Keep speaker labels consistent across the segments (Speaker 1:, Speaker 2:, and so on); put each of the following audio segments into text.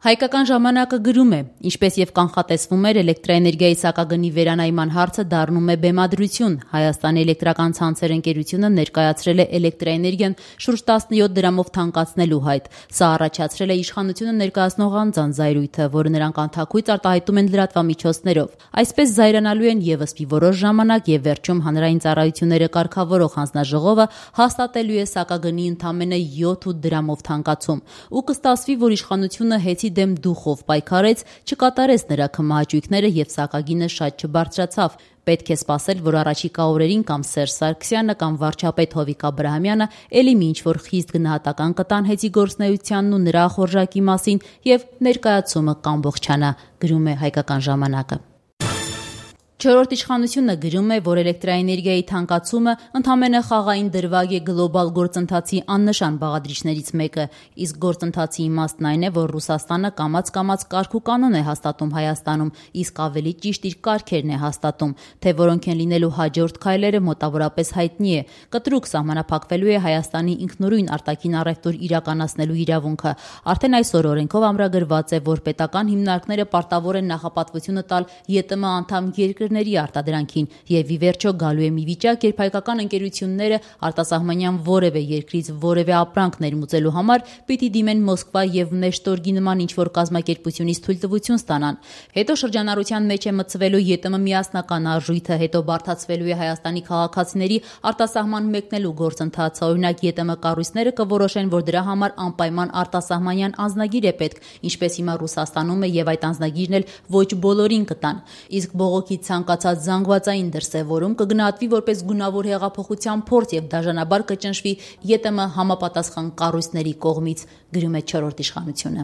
Speaker 1: Հայկական ժամանակը գրում է, ինչպես եւ կանխատեսվում էր, էլեկտրաէներգիայի սակագնի վերանայման հարցը դառնում է բեմադրություն։ Հայաստանի էլեկտրական ցանցեր ընկերությունը ներկայացրել է էլեկտրաէներգիան շուրջ 17 դրամով թանկացնելու հայտ։ Սա առաջացրել է իշխանությունը ներկայացնող անձանց զայրույթը, որը նրանք անթաքույց արտահայտում են լրատվամիջոցներով։ Այսպես զայրանալու են եւս մի որոշ ժամանակ եւ վերջում հանրային ծառայությունները կարգավորող հանձնաժողովը հաստատելու է սակագնի ընդամենը 7-8 դրամով թանկացում։ Ու կստացվի, որ իշխանությունը հեծի դեմ դուխով պայքարեց, չկատարեց նրա քմահաճույքները եւ սակագինը շատ չբարձրացավ։ Պետք է սպասել, որ առաջիկա օրերին կամ Սերժ Սարգսյանը կամ վարչապետ Հովիկ Աբրահամյանը էլի մի ինչ-որ խիստ գնահատական կտան հեծի գործունեությանն ու նրա ախորժակի մասին եւ ներկայացումը կամբողջանա, գրում է Հայկական ժամանակը։ Չորրորդ իշխանությունը գրում է, որ էլեկտրաէներգիայի թանկացումը ընդամենը խաղային դրվագ է գլոբալ գործընթացի աննշան բաղադրիչներից մեկը, իսկ գործընթացի իմաստն այն է, որ Ռուսաստանը կամաց-կամաց կարգ ու կանոն է հաստատում Հայաստանում, իսկ ավելի ճիշտ իր կարգերն է հաստատում, թե որոնք են լինելու հաջորդ քայլերը մոտավորապես հայտնի է։ Կտրուկ սահմանափակվելու է Հայաստանի ինքնուրույն արտաքին առևտուր իրականացնելու իրավունքը։ Արդեն այսօր օրենքով ամրագրված է, որ պետական հիմնարկները պարտավոր են նախապատվությունը տալ ԵՏՄ անդամ երկրների արտադրանքին եւ ի վերջո գալու է մի վիճակ, երբ հայկական ընկերությունները արտասահմանյան որևէ երկրից որևէ ապրանք ներմուծելու համար պիտի դիմեն Մոսկվա եւ Նեշտորգի նման ինչ-որ կազմակերպությունից թույլտվություն ստանան։ Հետո շրջանառության մեջ է մտցվելու ԵՏՄ միասնական արժույթը, հետո բարդացվելու է Հայաստանի քաղաքացիների արտասահման մեկնելու գործընթացը։ Օրինակ ԵՏՄ կառույցները կորոշեն, որ դրա համար անպայման արտասահմանյան անձնագիր է պետք, ինչպես հիմա Ռուսաստանում է, եւ այդ անձնագիրն էլ ոչ բոլորին կտան։ Իսկ բողոքի ցանկացած զանգվածային դրսևորում կգնահատվի որպես գունավոր հեղափոխության փորձ եւ դաժանաբար կճնշվի ԵՏՄ համապատասխան կառույցների կողմից, գրում է չորրորդ իշխանությունը։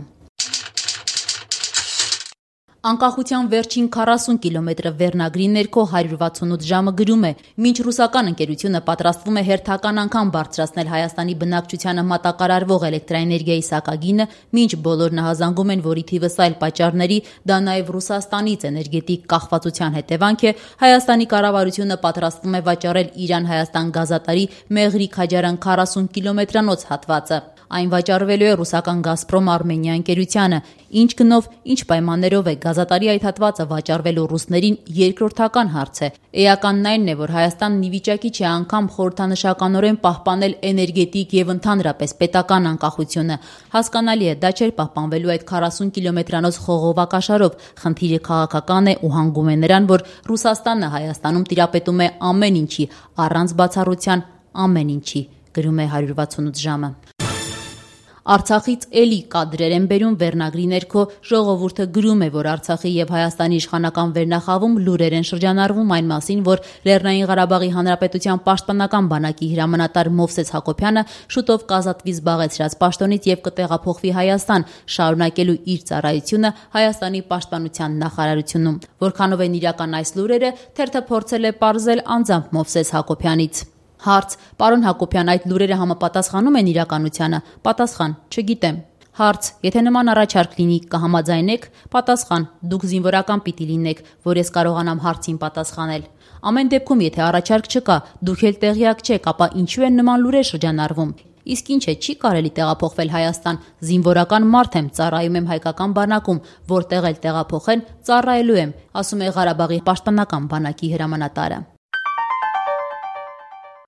Speaker 1: Անկախության վերջին 40 կիլոմետրը վերնագրի ներքո 168 ժամը գրում է. մինչ ռուսական ընկերությունը պատրաստվում է հերթական անգամ բարձրացնել Հայաստանի բնակչությանը մատակարարվող էլեկտրաէներգիայի սակագինը, մինչ բոլորն ահազանգում են, որ ի թիվս այլ պատճառների դա նաև Ռուսաստանից էներգետիկ կախվածության հետևանք է, Հայաստանի կառավարությունը պատրաստվում է վաճառել Իրան-Հայաստան գազատարի Մեղրի-Քաջարան 40 կիլոմետրանոց հատվածը։ Այն վաճառվելու է ռուսական Գազպրոմ Արմենիա ընկերությանը։ Ինչ գնով, ինչ պայմաններով է գազատարի այդ հատվածը վաճառվելու ռուսներին երկրորդական հարց է։ Էականն այն է, որ Հայաստանն ի վիճակի չէ անգամ խորհրդանշականորեն պահպանել էներգետիկ եւ ընդհանրապես պետական անկախությունը։ Հասկանալի է, դա չէր պահպանվելու այդ 40 կիլոմետրանոց խողովակաշարով։ Խնդիրը քաղաքական է ու հանգում է նրան, որ Ռուսաստանը Հայաստանում տիրապետում է ամեն ինչի, առանց բացառության ամեն ինչի, գրում է 168 ժամը։ Արցախից էլի կադրեր են բերում վերնագրի ներքո ժողովուրդը գրում է, որ Արցախի եւ Հայաստանի իշխանական վերնախավում լուրեր են շրջանառվում այն մասին, որ Լեռնային Ղարաբաղի Հանրապետության պաշտպանական բանակի հրամանատար Մովսես Հակոբյանը շուտով կազատվի զբաղեցրած պաշտոնից եւ կտեղափոխվի Հայաստան, շարունակելու իր ծառայությունը Հայաստանի պաշտպանության նախարարությունում։ Որքանով են իրական այս լուրերը, թերթը փորձել է պարզել անձամբ Մովսես Հակոբյանից։ Հարց. Պարոն Հակոբյան, այդ լուրերը համապատասխանում են իրականությանը։ Պատասխան. Չգիտեմ։ Հարց. Եթե նման առաջարկ լինի, կհամաձայնեք։ Պատասխան. Դուք զինվորական պիտի լինեք, որ ես կարողանամ հարցին պատասխանել։ Ամեն դեպքում, եթե առաջարկ չկա, դուք էլ տեղյակ չեք, ապա ինչու են նման լուրեր շրջանառվում։ Իսկ ինչ է, չի կարելի տեղափոխվել Հայաստան, զինվորական մարդ եմ, ծառայում եմ հայկական բանակում, որտեղ էլ տեղափոխեն, ծառայելու եմ, ասում է Ղարաբաղի պաշտպանական բանակի հրամանատարը։